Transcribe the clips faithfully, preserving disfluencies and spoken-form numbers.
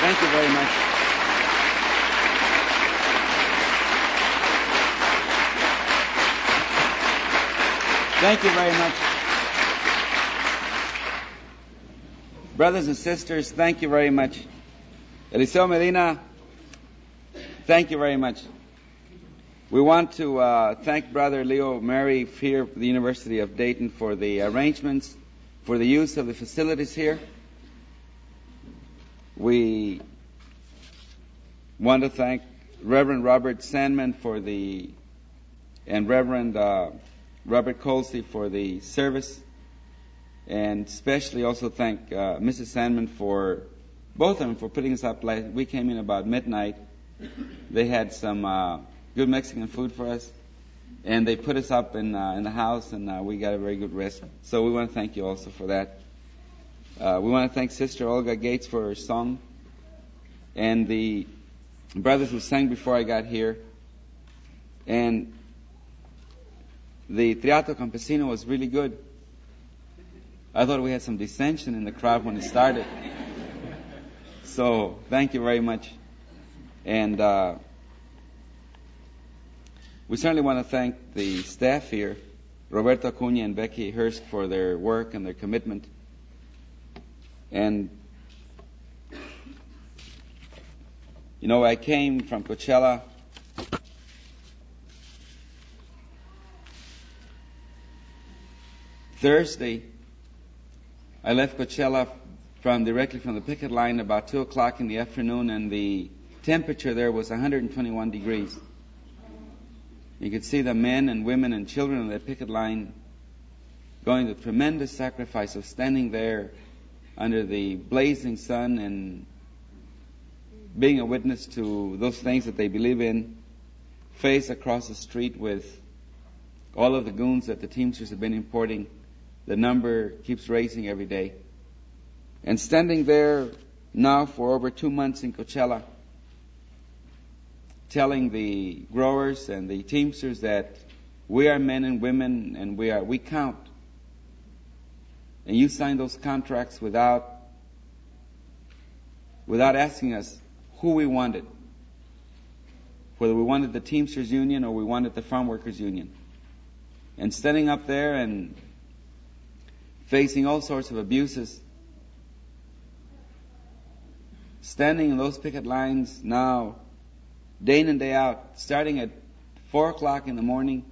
Thank you very much. Thank you very much. Brothers and sisters, thank you very much. Eliseo Medina, thank you very much. We want to uh, thank Brother Leo Mary here at the University of Dayton for the arrangements, for the use of the facilities here. We want to thank Reverend Robert Sandman for the, and Reverend uh, Robert Colsey for the service, and especially also thank uh, Missus Sandman for, both of them for putting us up late. We came in about midnight. They had some uh, good Mexican food for us, and they put us up in uh, in the house, and uh, we got a very good rest. So we want to thank you also for that. Uh, we want to thank Sister Olga Gates for her song, and the brothers who sang before I got here. And the Triato Campesino was really good. I thought we had some dissension in the crowd when it started. So thank you very much. And uh, we certainly want to thank the staff here, Roberto Acuña and Becky Hurst, for their work and their commitment. And, you know, I came from Coachella Thursday. I left Coachella from directly from the picket line about two o'clock in the afternoon, and the temperature there was one hundred twenty-one degrees. You could see the men and women and children on that picket line going the tremendous sacrifice of standing there under the blazing sun and being a witness to those things that they believe in, face across the street with all of the goons that the Teamsters have been importing. The number keeps raising every day. And standing there now for over two months in Coachella, telling the growers and the Teamsters that we are men and women and we are we count. And you signed those contracts without without asking us who we wanted, whether we wanted the Teamsters Union or we wanted the Farm Workers Union. And standing up there and facing all sorts of abuses, standing in those picket lines now, day in and day out, starting at four o'clock in the morning,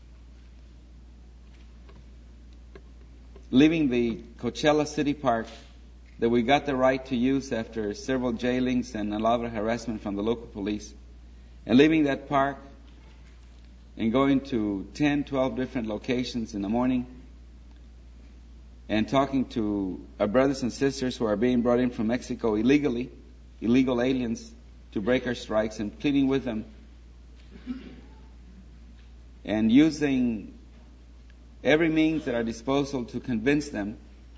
leaving the Coachella City Park that we got the right to use after several jailings and a lot of harassment from the local police, and leaving that park and going to ten, twelve different locations in the morning and talking to our brothers and sisters who are being brought in from Mexico illegally, illegal aliens, to break our strikes, and pleading with them and using every means at our disposal to convince them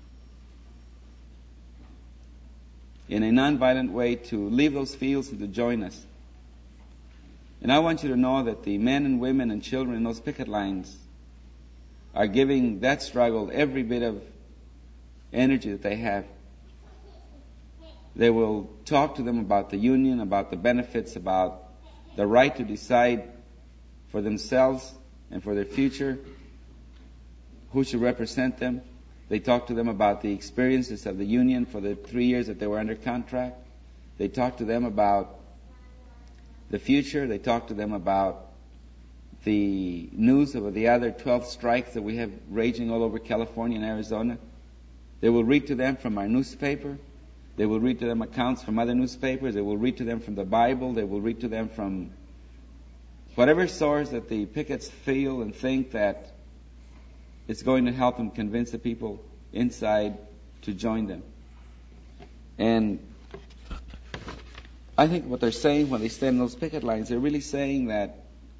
in a nonviolent way to leave those fields and to join us. And I want you to know that the men and women and children in those picket lines are giving that struggle every bit of energy that they have. They will talk to them about the union, about the benefits, about the right to decide for themselves and for their future who should represent them. They talk to them about the experiences of the union for the three years that they were under contract. They talk to them about the future. They talk to them about the news of the other twelve strikes that we have raging all over California and Arizona. They will read to them from our newspaper. They will read to them accounts from other newspapers. They will read to them from the Bible. They will read to them from whatever source that the pickets feel and think that it's going to help them convince the people inside to join them. And I think what they're saying when they stand in those picket lines, they're really saying that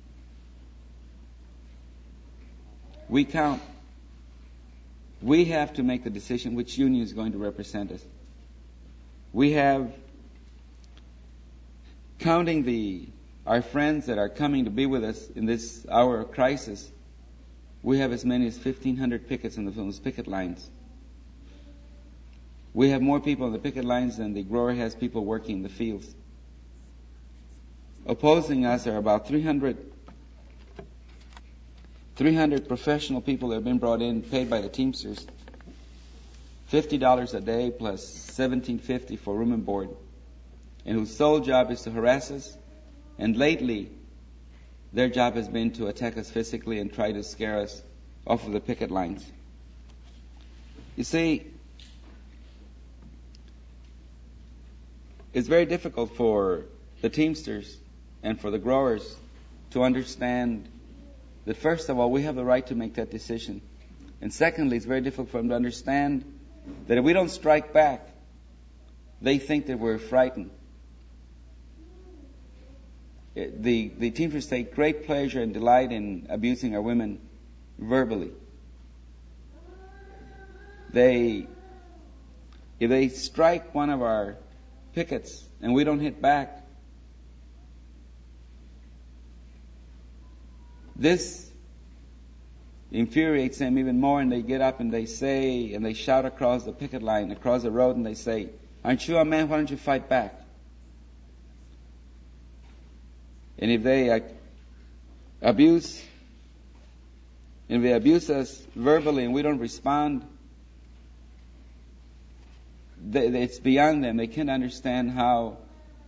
we count. We have to make the decision which union is going to represent us. We have, counting the our friends that are coming to be with us in this hour of crisis, we have as many as fifteen hundred pickets in those picket lines. We have more people on the picket lines than the grower has people working in the fields. Opposing us are about three hundred, three hundred professional people that have been brought in, paid by the Teamsters, fifty dollars a day plus seventeen fifty for room and board, and whose sole job is to harass us. And lately, their job has been to attack us physically and try to scare us off of the picket lines. You see, it's very difficult for the Teamsters and for the growers to understand that, first of all, we have the right to make that decision. And secondly, it's very difficult for them to understand that if we don't strike back, they think that we're frightened. It, the, the Teamsters take great pleasure and delight in abusing our women verbally. They, if they strike one of our pickets and we don't hit back, this infuriates them even more, and they get up and they say, and they shout across the picket line, across the road, and they say, "Aren't you a man? Why don't you fight back?" And if they uh, abuse, if they abuse us verbally and we don't respond, they, it's beyond them. They can't understand how.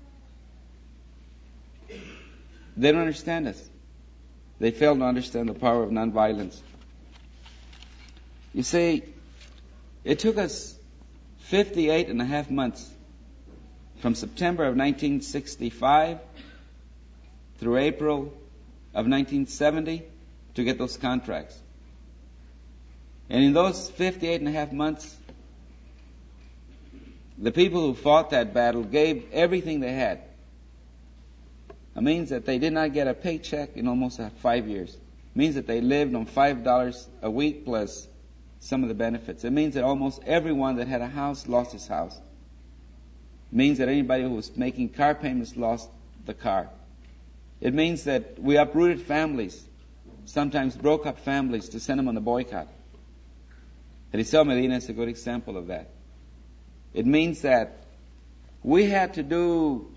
They don't understand us. They fail to understand the power of nonviolence. You see, it took us fifty-eight and a half months from September of nineteen sixty-five through April of nineteen seventy to get those contracts. And in those fifty-eight and a half months, the people who fought that battle gave everything they had. It means that they did not get a paycheck in almost five years. It means that they lived on five dollars a week plus some of the benefits. It means that almost everyone that had a house lost his house. It means that anybody who was making car payments lost the car. It means that we uprooted families, sometimes broke up families to send them on a boycott. Eliseo Medina is a good example of that. It means that we had to do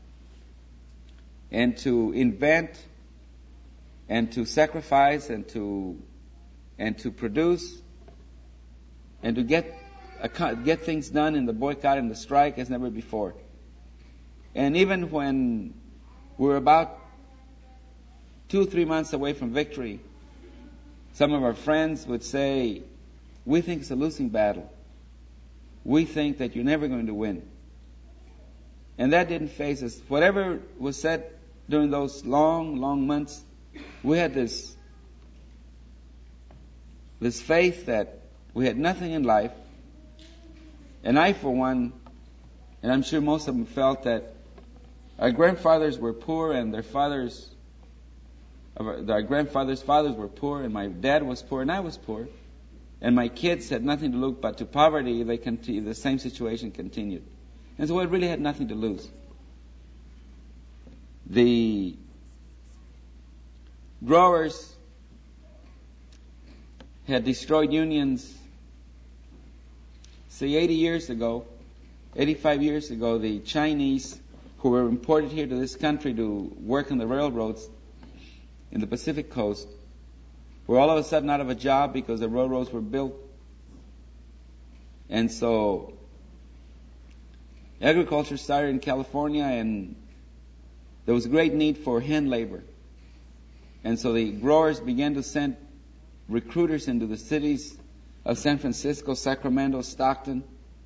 and to invent and to sacrifice and to and to produce and to get get things done in the boycott and the strike as never before. And even when we were about two, three months away from victory, some of our friends would say, "We think it's a losing battle. We think that you're never going to win." And that didn't faze us. Whatever was said during those long, long months, we had this, this faith that we had nothing in life. And I, for one, and I'm sure most of them felt that our grandfathers were poor and their fathers, our grandfathers' fathers were poor, and my dad was poor and I was poor. And my kids had nothing to look but to poverty if they continue, the same situation continued. And so we really had nothing to lose. The growers had destroyed unions. See, eighty years ago, eighty-five years ago, the Chinese who were imported here to this country to work on the railroads in the Pacific coast were all of a sudden out of a job because the railroads were built. And so agriculture started in California, and there was a great need for hand labor. And so the growers began to send recruiters into the cities of San Francisco, Sacramento, Stockton,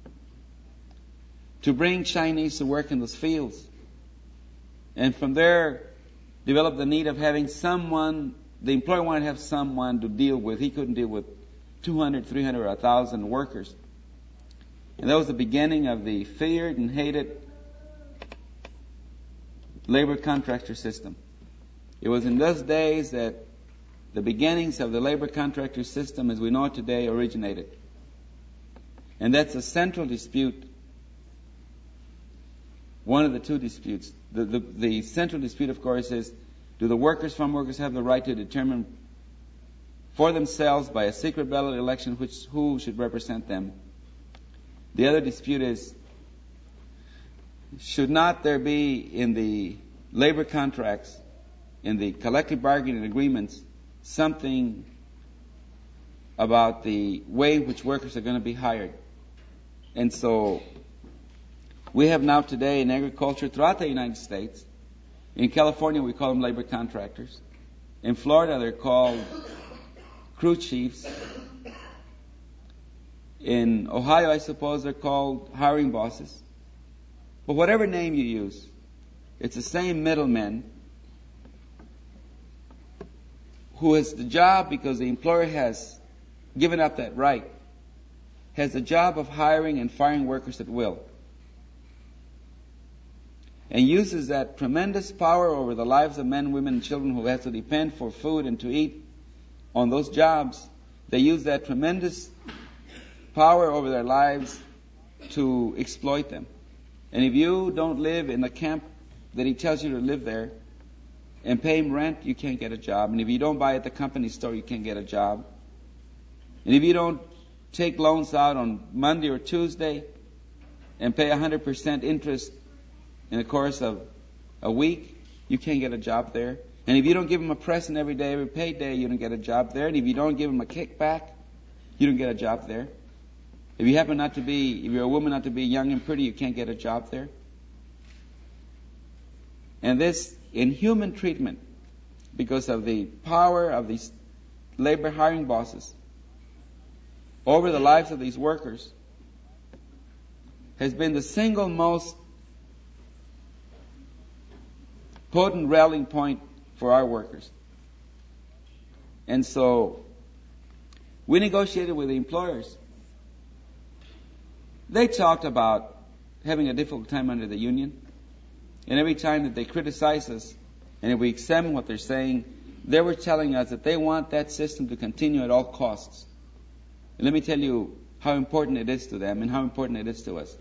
to bring Chinese to work in those fields. And from there, developed the need of having someone, the employer wanted to have someone to deal with. He couldn't deal with two hundred, three hundred, or one thousand workers. And that was the beginning of the feared and hated labor contractor system. It was in those days that the beginnings of the labor contractor system as we know it today originated. And that's a central dispute, one of the two disputes. The, the, the central dispute, of course, is, do the workers, farm workers, have the right to determine for themselves by a secret ballot election which who should represent them? The other dispute is, should not there be in the labor contracts, in the collective bargaining agreements, something about the way in which workers are going to be hired? And so we have now today in agriculture throughout the United States. In California, we call them labor contractors. In Florida, they're called crew chiefs. In Ohio, I suppose they're called hiring bosses. But whatever name you use, it's the same middleman who has the job, because the employer has given up that right, has the job of hiring and firing workers at will, and uses that tremendous power over the lives of men, women, and children who have to depend for food and to eat on those jobs. They use that tremendous power over their lives to exploit them. And if you don't live in the camp that he tells you to live there and pay him rent, you can't get a job. And if you don't buy at the company store, you can't get a job. And if you don't take loans out on Monday or Tuesday and pay one hundred percent interest in the course of a week, you can't get a job there. And if you don't give him a present every day, every payday, you don't get a job there. And if you don't give him a kickback, you don't get a job there. If you happen not to be, if you're a woman not to be young and pretty, you can't get a job there. And this inhuman treatment, because of the power of these labor hiring bosses over the lives of these workers, has been the single most potent rallying point for our workers. And so we negotiated with the employers. They talked about having a difficult time under the union. And every time that they criticize us, and if we examine what they're saying, they were telling us that they want that system to continue at all costs. And let me tell you how important it is to them and how important it is to us.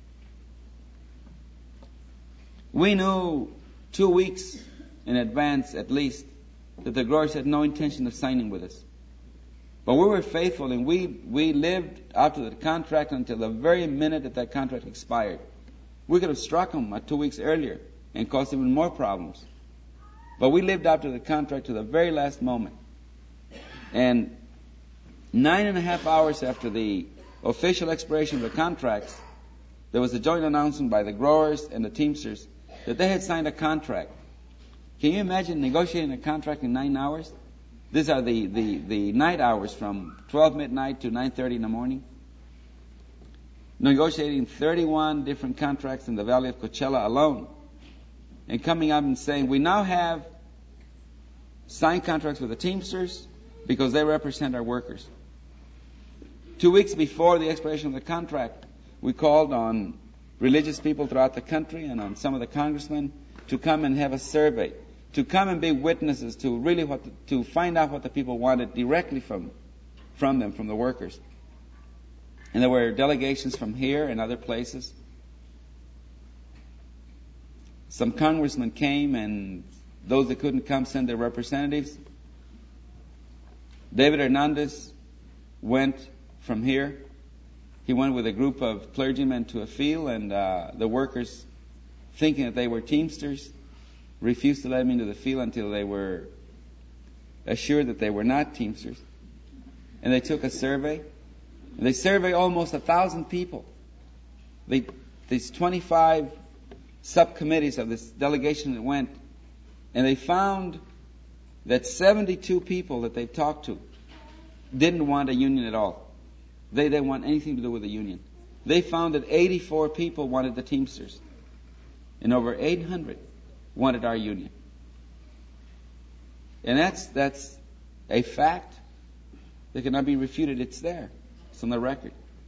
We knew two weeks in advance, at least, that the growers had no intention of signing with us. But we were faithful, and we, we lived up to the contract until the very minute that that contract expired. We could have struck them two weeks earlier and caused even more problems. But we lived up to the contract to the very last moment. And nine and a half hours after the official expiration of the contracts, there was a joint announcement by the growers and the Teamsters that they had signed a contract. Can you imagine negotiating a contract in nine hours? These are the, the, the night hours from twelve midnight to nine thirty in the morning. Negotiating thirty-one different contracts in the Valley of Coachella alone. And coming up and saying, we now have signed contracts with the Teamsters because they represent our workers. Two weeks before the expiration of the contract, we called on religious people throughout the country and on some of the congressmen to come and have a survey, to come and be witnesses to really what, the, to find out what the people wanted directly from, from them, from the workers. And there were delegations from here and other places. Some congressmen came, and those that couldn't come sent their representatives. David Hernandez went from here. He went with a group of clergymen to a field, and uh, the workers, thinking that they were Teamsters, refused to let them into the field until they were assured that they were not Teamsters. And they took a survey. And they surveyed almost a thousand people. They, these twenty-five subcommittees of this delegation that went, and they found that seventy-two people that they talked to didn't want a union at all. They didn't want anything to do with the union. They found that eighty-four people wanted the Teamsters, and over eight hundred wanted our union. And that's that's a fact that cannot be refuted. It's there. It's on the record.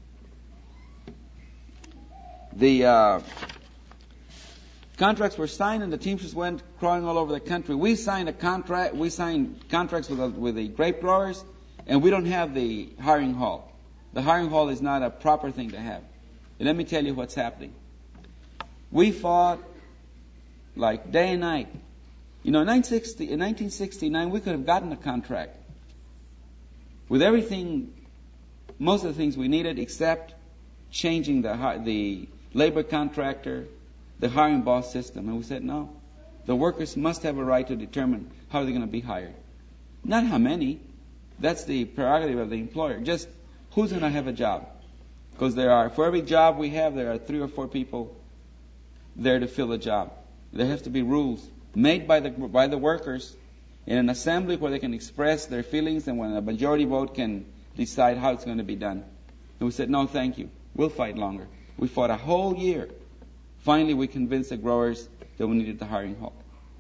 The uh, contracts were signed, and the Teamsters went crawling all over the country. We signed a contract. We signed contracts with the, with the grape growers, and we don't have the hiring hall. The hiring hall is not a proper thing to have. And let me tell you what's happening. We fought like day and night. You know, in nineteen sixty-nine, we could have gotten a contract with everything, most of the things we needed, except changing the hi- the labor contractor, the hiring boss system. And we said, no. The workers must have a right to determine how they're going to be hired. Not how many. That's the prerogative of the employer. Just who's going to have a job. Because there are, for every job we have, there are three or four people there to fill a job. There has to be rules made by the by the workers in an assembly where they can express their feelings, and when a majority vote can decide how it's going to be done. And we said, no, thank you. We'll fight longer. We fought a whole year. Finally, we convinced the growers that we needed the hiring halt.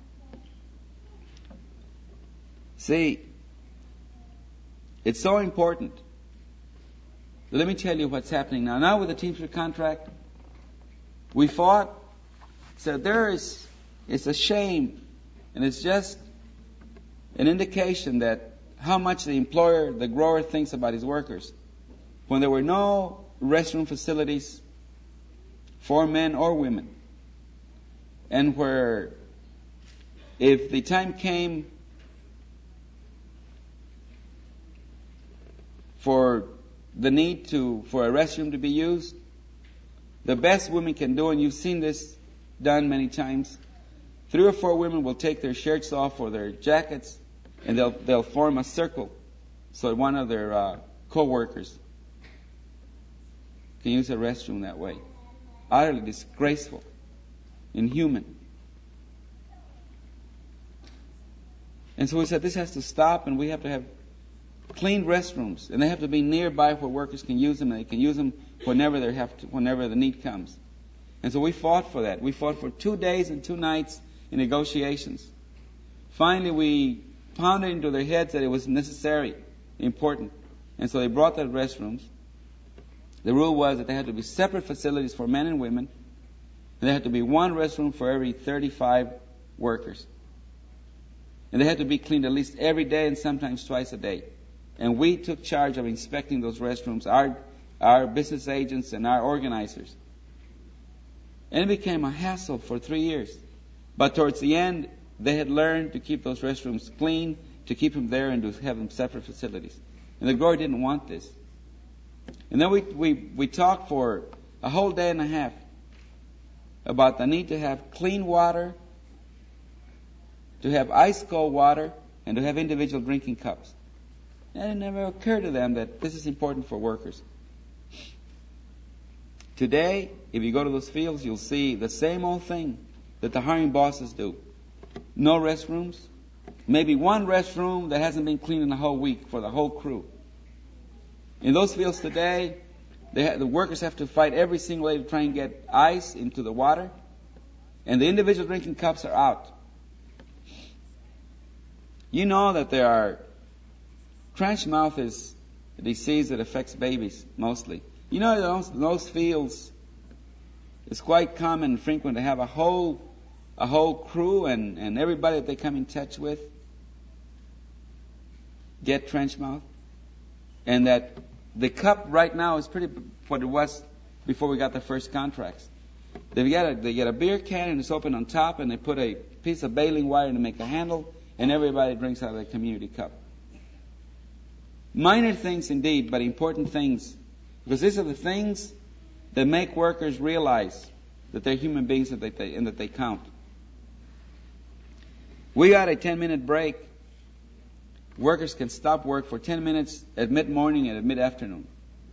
See, it's so important. Let me tell you what's happening now. Now with the Teamster contract, we fought. So there is, it's a shame, and it's just an indication that how much the employer, the grower, thinks about his workers. When there were no restroom facilities for men or women, and where if the time came for the need to for a restroom to be used, the best women can do, and you've seen this done many times, three or four women will take their shirts off or their jackets, and they'll they'll form a circle so that one of their uh, co-workers can use a restroom that way. Utterly disgraceful, inhuman. And so we said this has to stop, and we have to have clean restrooms, and they have to be nearby where workers can use them, and they can use them whenever they have to, whenever the need comes. And so we fought for that. We fought for two days and two nights in negotiations. Finally, we pounded into their heads that it was necessary, important, and so they brought the restrooms. The rule was that there had to be separate facilities for men and women, and there had to be one restroom for every thirty-five workers. And they had to be cleaned at least every day and sometimes twice a day. And we took charge of inspecting those restrooms, our our business agents and our organizers. And it became a hassle for three years. But towards the end, they had learned to keep those restrooms clean, to keep them there and to have them separate facilities. And the grower didn't want this. And then we, we, we talked for a whole day and a half about the need to have clean water, to have ice cold water, and to have individual drinking cups. And it never occurred to them that this is important for workers. Today, if you go to those fields, you'll see the same old thing that the hiring bosses do. No restrooms. Maybe one restroom that hasn't been cleaned in a whole week for the whole crew. In those fields today, they ha- the workers have to fight every single day to try and get ice into the water. And the individual drinking cups are out. You know that there are... Trench mouth is a disease that affects babies mostly. You know, those, those fields, it's quite common and frequent to have a whole a whole crew and, and everybody that they come in touch with get trench mouth. And that the cup right now is pretty what it was before we got the first contracts. They get a, they get a beer can and it's open on top, and they put a piece of baling wire to make a handle, and everybody drinks out of the community cup. Minor things indeed, but important things. Because these are the things that make workers realize that they're human beings and that they, and that they count. We got a ten-minute break. Workers can stop work for ten minutes at mid-morning and at mid-afternoon.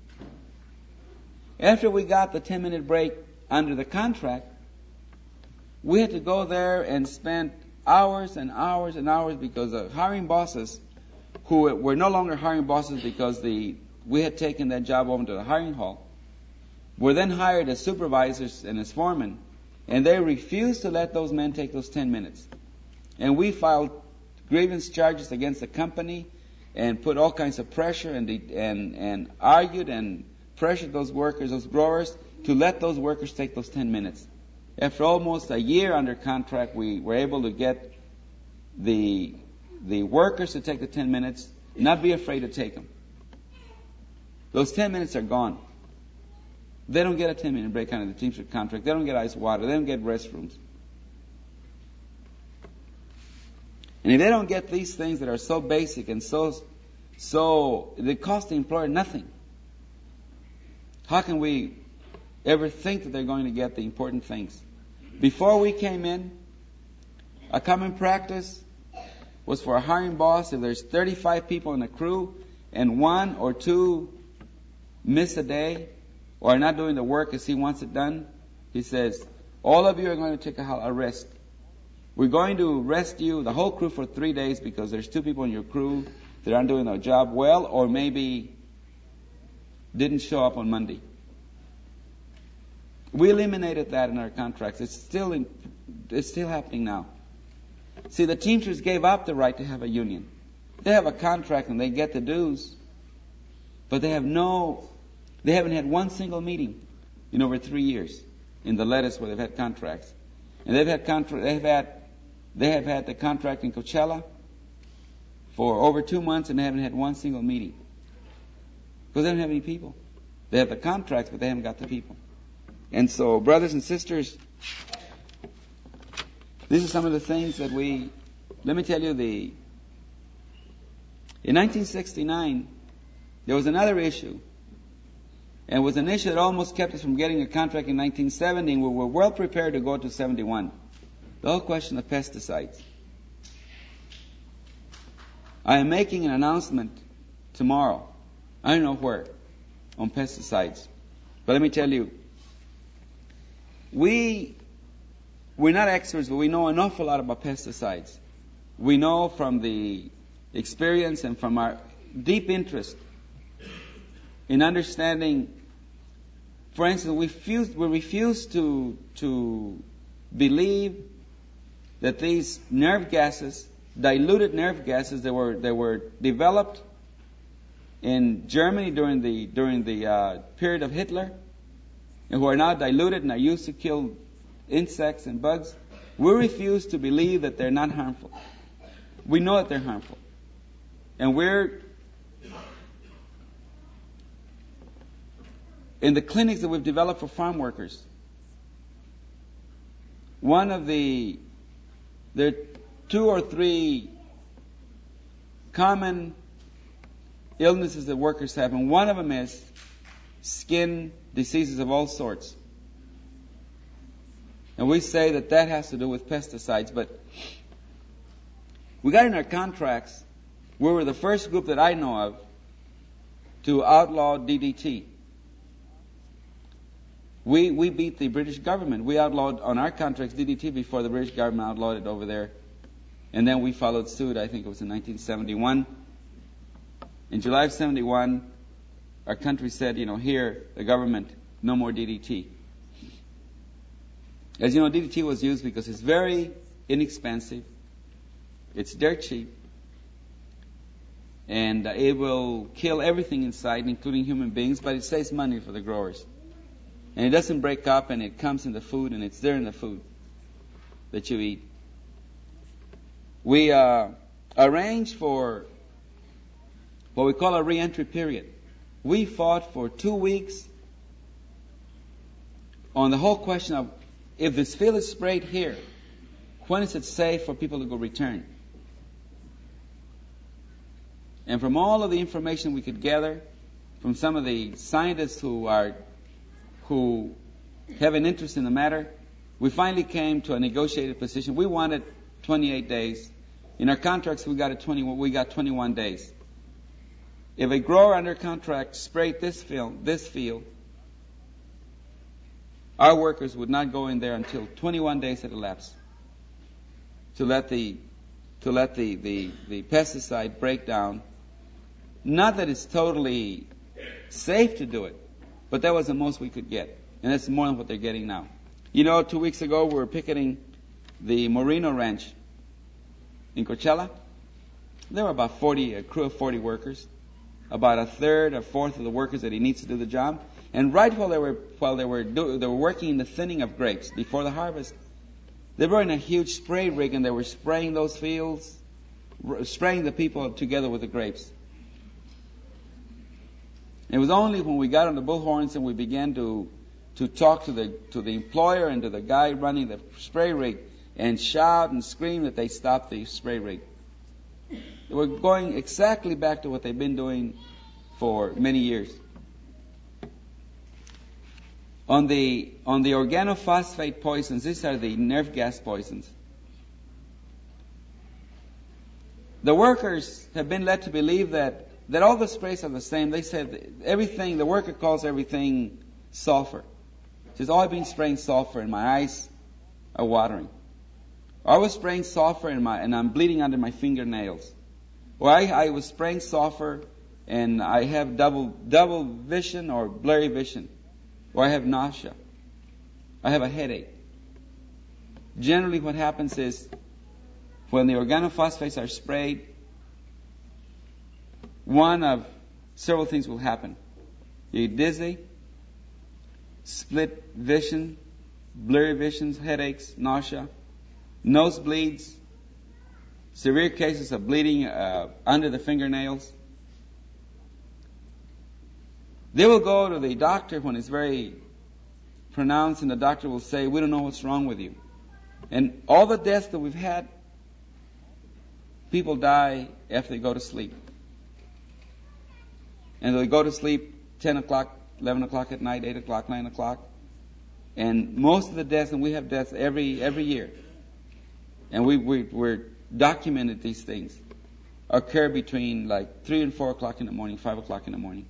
After we got the ten-minute break under the contract, we had to go there and spend hours and hours and hours because the hiring bosses, who were no longer hiring bosses because the we had taken that job over to the hiring hall, were then hired as supervisors and as foremen, and they refused to let those men take those ten minutes. And we filed grievance charges against the company and put all kinds of pressure and and and argued and pressured those workers, those growers, to let those workers take those ten minutes. After almost a year under contract, we were able to get the the workers to take the ten minutes, not be afraid to take them. Those ten minutes are gone. They don't get a ten-minute break under the Teamster contract. They don't get ice water. They don't get restrooms. And if they don't get these things that are so basic and so, so, they cost the employer nothing. How can we ever think that they're going to get the important things. Before we came in, a common practice was for a hiring boss, if there's thirty-five people in a crew and one or two miss a day or are not doing the work as he wants it done, he says, all of you are going to take a, a rest. We're going to rest you, the whole crew, for three days because there's two people in your crew that aren't doing their job well or maybe didn't show up on Monday. We eliminated that in our contracts. It's still in, it's still happening now. See, the Teamsters gave up the right to have a union. They have a contract and they get the dues, but they have no, they haven't had one single meeting in over three years in the lettuce where they've had contracts. And they've had contra- they've had, they have had the contract in Coachella for over two months and they haven't had one single meeting. Because they don't have any people. They have the contracts, but they haven't got the people. And so, brothers and sisters, these are some of the things that we, let me tell you, the, in nineteen sixty-nine, there was another issue. And it was an issue that almost kept us from getting a contract in nineteen seventy, and we were well prepared to go to seventy-one. The whole question of pesticides. I am making an announcement tomorrow. I don't know where, on pesticides. But let me tell you, we, we're not experts, but we know an awful lot about pesticides. We know from the experience and from our deep interest in understanding. For instance, we refuse, we refuse to, to believe that these nerve gases, diluted nerve gases that were, that were developed in Germany during the, during the uh, period of Hitler, and who are now diluted and are used to kill insects and bugs, we refuse to believe that they're not harmful. We know that they're harmful. And we're, in the clinics that we've developed for farm workers, one of the, there are two or three common illnesses that workers have, and one of them is skin diseases of all sorts. And we say that that has to do with pesticides, but we got in our contracts, we were the first group that I know of to outlaw D D T. We we beat the British government. We outlawed on our contracts D D T before the British government outlawed it over there. And then we followed suit, I think it was in nineteen seventy-one. In July of seventy-one, our country said, you know, here, the government, no more D D T. As you know, D D T was used because it's very inexpensive. It's dirt cheap. And uh, it will kill everything inside, including human beings, but it saves money for the growers. And it doesn't break up, and it comes in the food, and it's there in the food that you eat. We uh, arranged for what we call a re-entry period. We fought for two weeks on the whole question of, if this field is sprayed here, when is it safe for people to go return? And from all of the information we could gather from some of the scientists who are who have an interest in the matter, we finally came to a negotiated position. We wanted twenty-eight days. In our contracts, we got a twenty. We got twenty-one days. If a grower under contract sprayed this field, this field, our workers would not go in there until twenty-one days had elapsed to let the to let the, the, the pesticide break down. Not that it's totally safe to do it, but that was the most we could get. And that's more than what they're getting now. You know, two weeks ago we were picketing the Moreno Ranch in Coachella. There were about forty, a crew of forty workers. About a third, a fourth of the workers that he needs to do the job. And right while they were while they were do, they were working in the thinning of grapes before the harvest, they were in a huge spray rig and they were spraying those fields, r- spraying the people together with the grapes. It was only when we got on the bullhorns and we began to to talk to the to the employer and to the guy running the spray rig and shout and scream that they stopped the spray rig. They were going exactly back to what they've been doing for many years. On the, on the organophosphate poisons, these are the nerve gas poisons. The workers have been led to believe that, that all the sprays are the same. They said everything, the worker calls everything sulfur. He says, oh, I've been spraying sulfur and my eyes are watering. Or I was spraying sulfur and, my, and I'm bleeding under my fingernails. Or I, I was spraying sulfur and I have double, double vision or blurry vision. Or I have nausea. I have a headache. Generally what happens is when the organophosphates are sprayed, one of several things will happen. You get dizzy, split vision, blurry visions, headaches, nausea, nosebleeds, severe cases of bleeding uh, under the fingernails. They will go to the doctor when it's very pronounced, and the doctor will say, we don't know what's wrong with you. And all the deaths that we've had, people die after they go to sleep. And they go to sleep ten o'clock, eleven o'clock at night, eight o'clock, nine o'clock. And most of the deaths, and we have deaths every every year, and we, we, we're documented these things, occur between like three and four o'clock in the morning, five o'clock in the morning.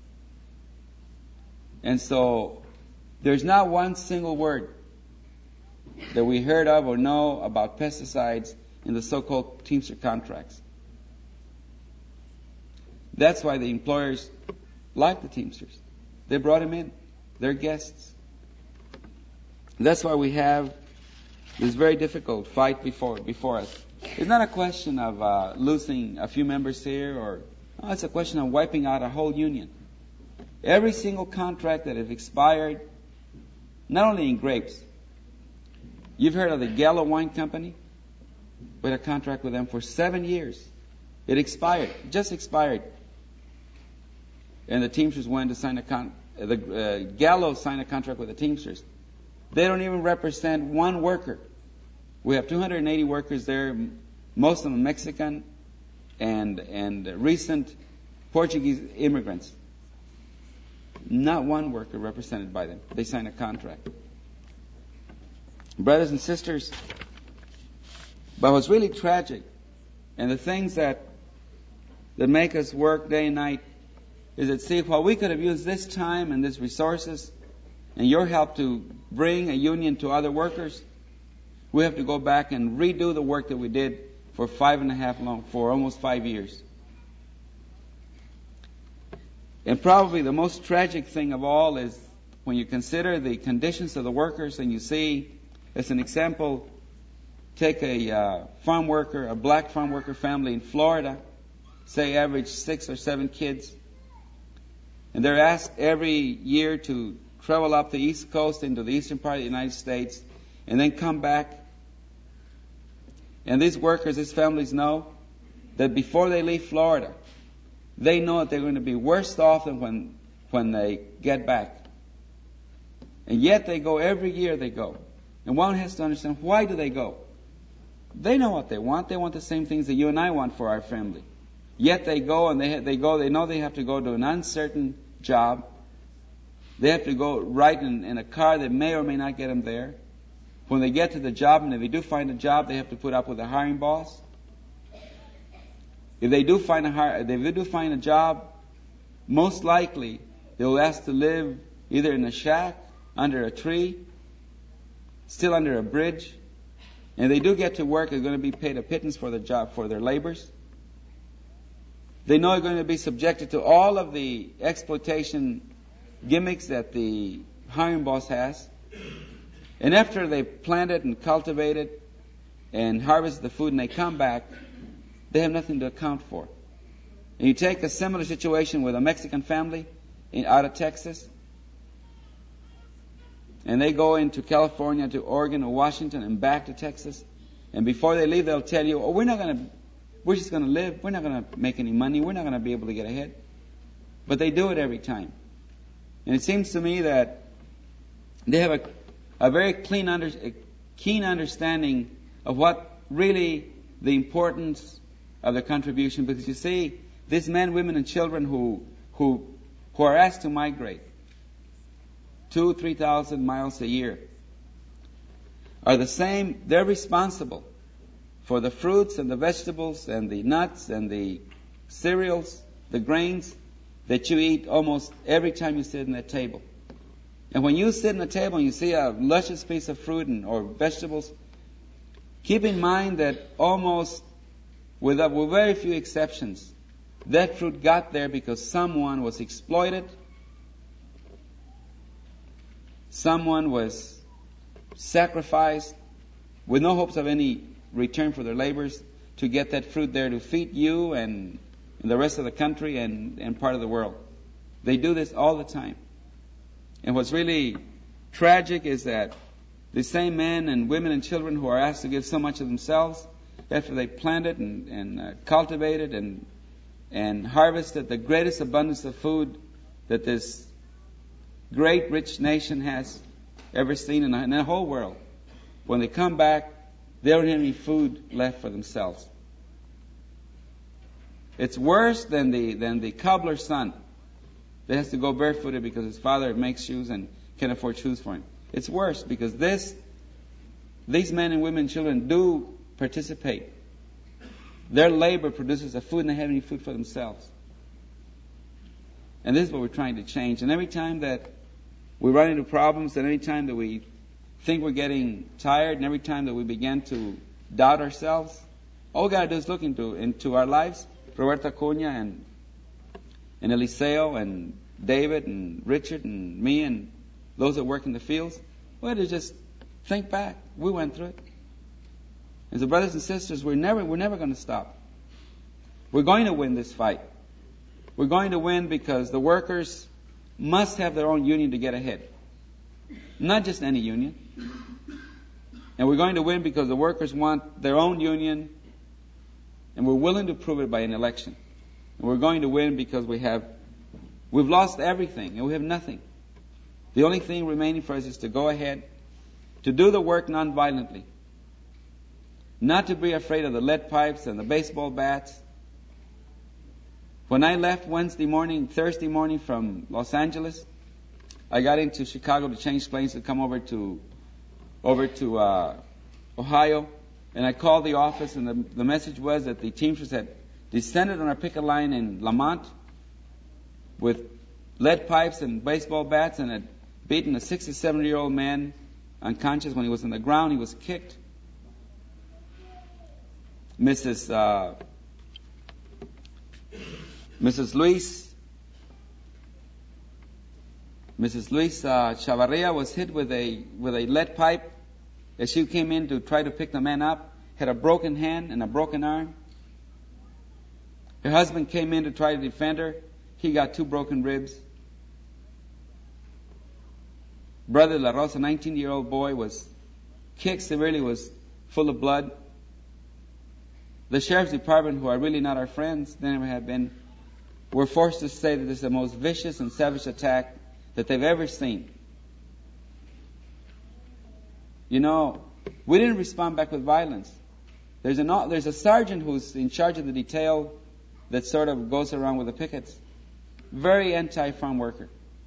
And so there's not one single word that we heard of or know about pesticides in the so-called Teamster contracts. That's why the employers like the Teamsters. They brought them in. They're guests. That's why we have this very difficult fight before before us. It's not a question of uh, losing a few members here, or no, it's a question of wiping out a whole union. Every single contract that has expired, not only in grapes. You've heard of the Gallo Wine Company? We had a contract with them for seven years. It expired, just expired. And the Teamsters went to sign a con. The uh, Gallo signed a contract with the Teamsters. They don't even represent one worker. We have two hundred eighty workers there, most of them Mexican and and recent Portuguese immigrants. Not one worker represented by them. They signed a contract. Brothers and sisters, but what's really tragic, and the things that that make us work day and night, is that, see, while we could have used this time and these resources and your help to bring a union to other workers, we have to go back and redo the work that we did for five and a half long, for almost five years. And probably the most tragic thing of all is when you consider the conditions of the workers, and you see, as an example, take a uh, farm worker, a black farm worker family in Florida, say average six or seven kids, and they're asked every year to travel up the East Coast into the eastern part of the United States and then come back. And these workers, these families know that before they leave Florida, they know that they're going to be worse off than when, when they get back. And yet they go every year they go. And one has to understand, why do they go? They know what they want. They want the same things that you and I want for our family. Yet they go and they they go. They know they have to go to an uncertain job. They have to go right in, in a car that may or may not get them there. When they get to the job, and if they do find a job, they have to put up with a hiring boss. If they do find a hire, if they do find a job, most likely they will ask to live either in a shack, under a tree, still under a bridge. And if they do get to work, they're going to be paid a pittance for the job, for their labors. They know they're going to be subjected to all of the exploitation gimmicks that the hiring boss has. And after they plant it and cultivate it and harvest the food and they come back, they have nothing to account for. And you take a similar situation with a Mexican family in, out of Texas, and they go into California, to Oregon or Washington and back to Texas. And before they leave, they'll tell you, oh, we're not going to, we're just going to live. We're not going to make any money. We're not going to be able to get ahead. But they do it every time. And it seems to me that they have a, a very clean under, a keen understanding of what really the importance of their contribution. Because you see, these men, women, and children who, who, who are asked to migrate two, three thousand miles a year, are the same. They're responsible for the fruits and the vegetables and the nuts and the cereals, the grains that you eat almost every time you sit at that table. And when you sit at the table and you see a luscious piece of fruit and, or vegetables, keep in mind that almost, with, uh, with very few exceptions, that fruit got there because someone was exploited, someone was sacrificed with no hopes of any return for their labors to get that fruit there to feed you and, and the rest of the country and, and part of the world. They do this all the time. And what's really tragic is that the same men and women and children who are asked to give so much of themselves, after they planted and, and uh, cultivated and and harvested the greatest abundance of food that this great rich nation has ever seen in the, in the whole world, when they come back, they don't have any food left for themselves. It's worse than the than the cobbler's son that has to go barefooted because his father makes shoes and can't afford shoes for him. It's worse because this, these men and women and children do participate. Their labor produces the food and they have any food for themselves. And this is what we're trying to change. And every time that we run into problems, and every time that we think we're getting tired, and every time that we begin to doubt ourselves, all we got to do is look into, into our lives. Roberta Cunha and, and Eliseo and David and Richard and me and those that work in the fields, we had to just think back. We went through it. And so, brothers and sisters, we're never we're never going to stop. We're going to win this fight. We're going to win because the workers must have their own union to get ahead. Not just any union. And we're going to win because the workers want their own union, and we're willing to prove it by an election. And we're going to win because we have we've lost everything and we have nothing. The only thing remaining for us is to go ahead, to do the work non-violently. Not to be afraid of the lead pipes and the baseball bats. When I left Wednesday morning, Thursday morning from Los Angeles, I got into Chicago to change planes to come over to over to uh, Ohio, and I called the office, and the, the message was that the Teamsters had descended on our picket line in Lamont with lead pipes and baseball bats and had beaten a sixty-seven-year-old man unconscious. When he was on the ground, he was kicked. Missus Uh, Missus Luis, Missus Luis uh, Chavarria was hit with a with a lead pipe as she came in to try to pick the man up. Had a broken hand and a broken arm. Her husband came in to try to defend her. He got two broken ribs. Brother La Rosa, nineteen-year-old boy, was kicked severely, was full of blood. The sheriff's department, who are really not our friends, they never have been, were forced to say that this is the most vicious and savage attack that they've ever seen. You know, we didn't respond back with violence. There's a, there's a sergeant who's in charge of the detail that sort of goes around with the pickets. Very anti-farm worker.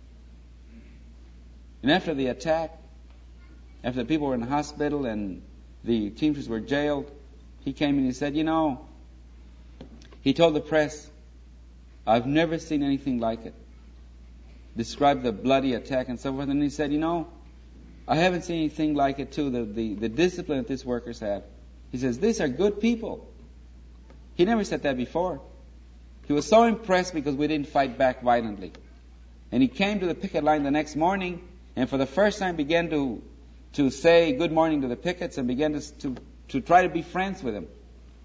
And after the attack, after the people were in the hospital and the Teamsters were jailed, he came and he said, you know, he told the press, I've never seen anything like it. Described the bloody attack and so forth. And he said, you know, I haven't seen anything like it too, the, the, the discipline that these workers have. He says, these are good people. He never said that before. He was so impressed because we didn't fight back violently. And he came to the picket line the next morning and for the first time began to to say good morning to the pickets and began to, to, to try to be friends with them.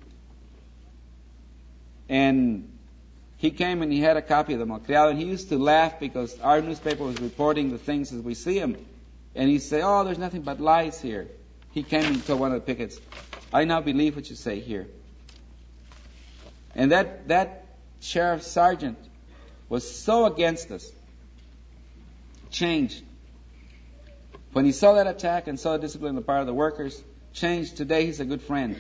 And he came and he had a copy of the Malcriado, and he used to laugh because our newspaper was reporting the things as we see them. And he'd say, oh, there's nothing but lies here. He came and told one of the pickets, I now believe what you say here. And that, that sheriff sergeant was so against us. Changed. When he saw that attack and saw the discipline on the part of the workers, changed. Today he's a good friend.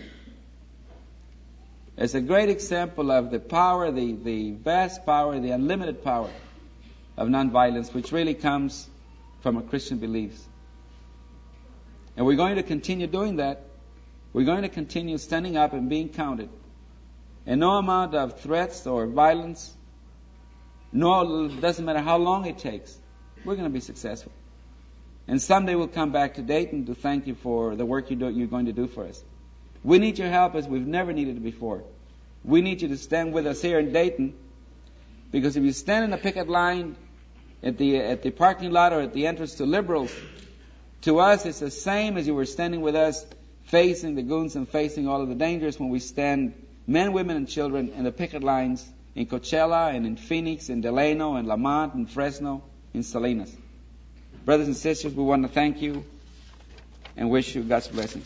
It's a great example of the power, the, the vast power, the unlimited power of nonviolence, which really comes from our Christian beliefs. And we're going to continue doing that. We're going to continue standing up and being counted. And no amount of threats or violence, no, doesn't matter how long it takes, we're going to be successful. And someday we'll come back to Dayton to thank you for the work you do, you're going to do for us. We need your help as we've never needed it before. We need you to stand with us here in Dayton, because if you stand in a picket line at the at the parking lot or at the entrance to Liberals, to us it's the same as you were standing with us facing the goons and facing all of the dangers when we stand, men, women, and children, in the picket lines in Coachella and in Phoenix, in Delano, in Lamont, in Fresno, in Salinas. Brothers and sisters, we want to thank you and wish you God's blessings.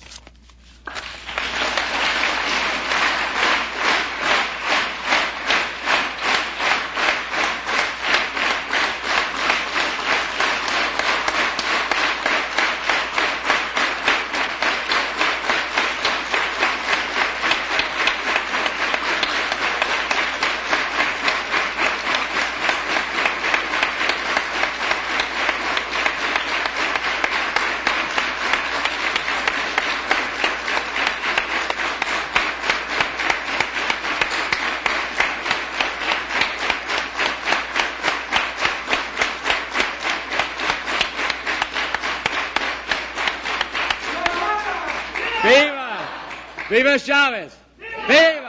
Viva! Viva Chavez! Viva!